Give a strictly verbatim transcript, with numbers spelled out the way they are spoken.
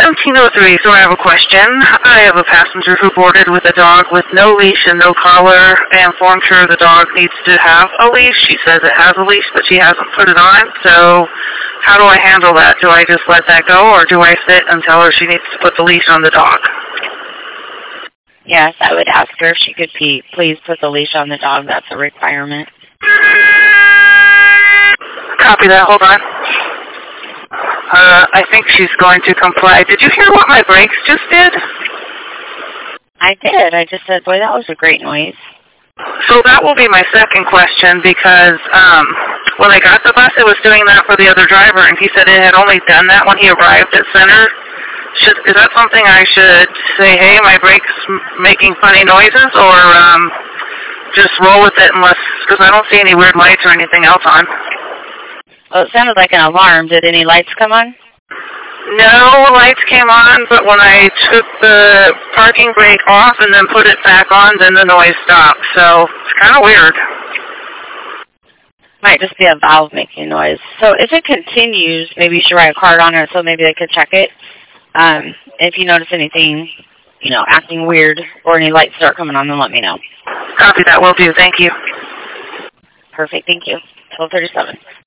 seventeen oh three, so I have a question. I have a passenger who boarded with a dog with no leash and no collar. I informed her the dog needs to have a leash. She says it has a leash, but she hasn't put it on. So how do I handle that? Do I just let that go, or do I sit and tell her she needs to put the leash on the dog? Yes, I would ask her if she could be, please put the leash on the dog. That's a requirement. Copy that. Hold on. Uh, I think she's going to comply. Did you hear what my brakes just did? I did. I just said, boy, that was a great noise. So that will be my second question, because um, when I got the bus, it was doing that for the other driver, and he said it had only done that when he arrived at center. Should, is that something I should say, hey, my brake's making funny noises, or um, just roll with it unless, because I don't see any weird lights or anything else on? Well, it sounded like an alarm. Did any lights come on? No lights came on, but when I took the parking brake off and then put it back on, then the noise stopped. So it's kind of weird. Might just be a valve making noise. So if it continues, maybe you should write a card on it so maybe they could check it. Um, if you notice anything, you know, acting weird or any lights start coming on, then let me know. Copy that. Will do. Thank you. Perfect. Thank you. twelve thirty-seven.